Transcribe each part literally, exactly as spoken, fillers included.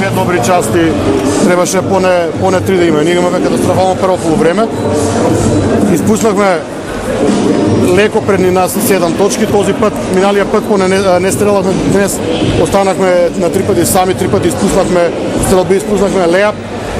две добри части, требаше поне, поне три да има. Ние имаме катастрофално първо полувреме. Изпуснахме леко предни нас седем точки. Този път, миналия път поне не, не стрелахме, днес останахме на три пъти сами, три пъти изпуснахме стрелби, изпуснахме леяп.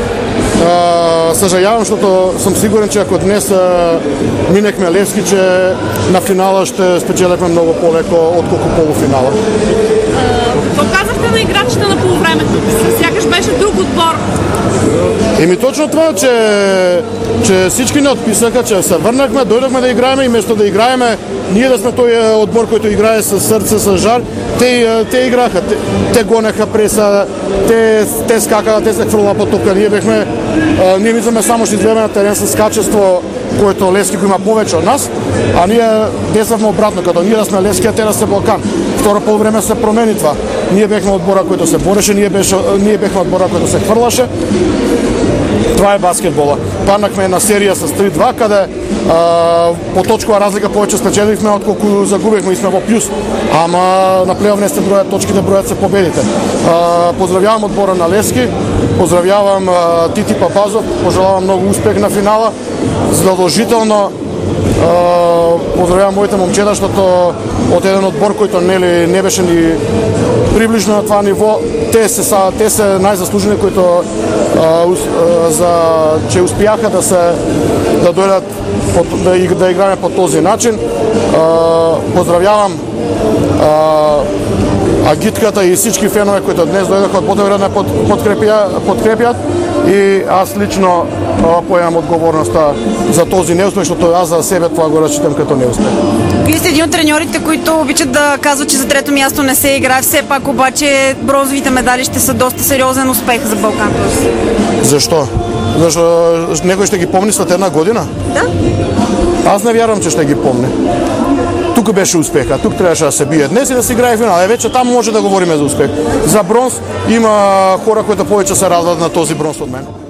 Uh, съжалявам, защото съм сигурен, че ако днес uh, минехме Левски, че на финала ще спечелихме много по-леко, отколко полуфинала. Какво uh, казахте на играчите на полувремето? Сякаш беше друг отбор. Еми точно това, че, че всички не отписаха, че се върнахме, дойдохме да играем и вместо да играем, ние да сме този отбор, който играе с сърце, с жар, те, те играха, те, те гонеха преса, те, те скакаха, те се хвърляха по топка. Ние бехме, а, ние мислиме само ще изгледаме на терен с качество, което Левски го има повече от нас, а ние действахме обратно, като ние да сме Левски, а те да са Балкан. Второ полувреме се промени това. Ние бехме отбора, който се бореше, ние, беше, ние бехме отбора, който се хвърляше. Това е баскетбола. Паднахме на серия с три два, къде а, по точкова разлика повече спечелихме, отколко загубихме и сме в плюс. Ама на плейоф не сте броят точките, броят се победите. А, поздравявам отбора на Левски, поздравявам а, Тити Папазов, пожелавам много успех на финала. Задължително Uh, поздравявам моите момчета, защото от един отбор, който не, ли, не беше ни приближно на това ниво, те са, те са най-заслужени, които uh, uh, за, че успяха да, се, да дойдат под, да, да играем по този начин. Uh, поздравявам uh, агитката и всички фенове, които днес дойдоха от Ботевград да подкрепят, подкрепят и аз лично поемам отговорността за този неуспех, защото аз за себе това го разчитам като неуспех. Вие сте един от треньорите, които обичат да казват, че за трето място не се играе, все пак обаче бронзовите медали ще са доста сериозен успех за Балкан Плюс. Защо? Защо някой ще ги помни след една година? Да. Аз не вярвам, че ще ги помни. Тук беше успеха, тук трябваше да се бие днес и да се играе финал. Е, вече там може да говорим за успех. За бронз има хора, които повече се радват на този бронз от мен.